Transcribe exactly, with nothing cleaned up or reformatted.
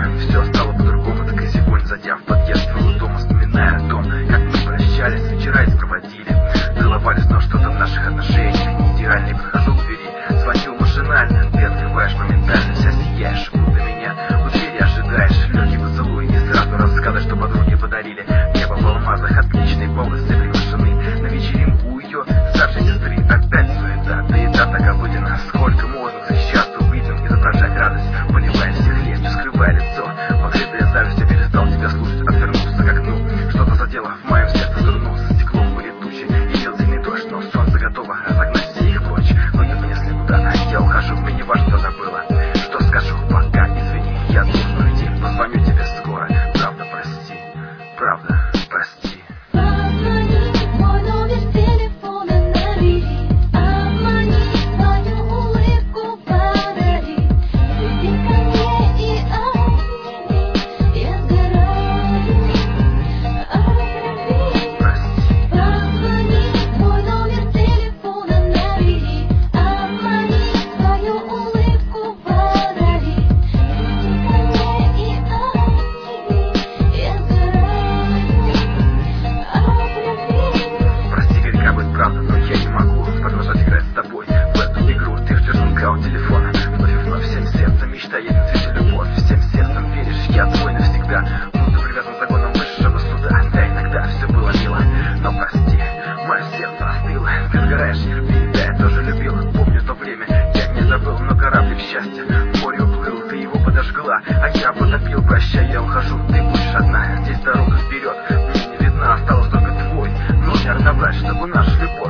Все стало по-другому, так и сегодня, зайдя в подъезд твоего дома, вспоминая о том, как мы прощались, вечера проводили, целовались, но что-то в наших отношениях не идеально. Не подхожу к двери, звоню машинально, ты открываешь моментально, вся сияешь, будто меня у двери ожидаешь. Легкий поцелуй и сразу рассказы, что подруги подарили. Небо в алмазах, отличные волосы приглашены на вечеринку у ее старшей сестры. Опять суета, да и та так обыденно. Сколько можно защищаться увиденным, изображать радость, поливая всех легче, скрывая лицо, покрытое завистью. Перестал тебя слушать, отвернулся к окну. Что-то задело в моем сердце, вернулся, стеклом были тучи, и лил сильный дождь, но солнце готово разогнать все их прочь. Но я понесли куда-то, я ухожу, мне не важно, что забыла. Что скажу, пока, извини, я должен уйти. Позвоню тебе скоро, правда, прости, правда, прости. Правда, но я не могу продолжать играть с тобой в эту игру. Ты ждешь звонка у телефона, вновь и вновь всем сердцем мечтает на цвете любовь. Всем сердцем веришь, я твой навсегда. Будто привязан законом высшего суда. Да, иногда все было мило, но прости, мое сердце остыло. Ты сгораешь, терпи, да, я тоже любил. Помню то время, я не забыл, но кораблик счастья в море уплыл, ты его подожгла, а я потопил. Прощай, я ухожу, ты будешь одна. Здесь дорога вперед, мне не видна, осталось только твой номер набрать, чтобы наша любовь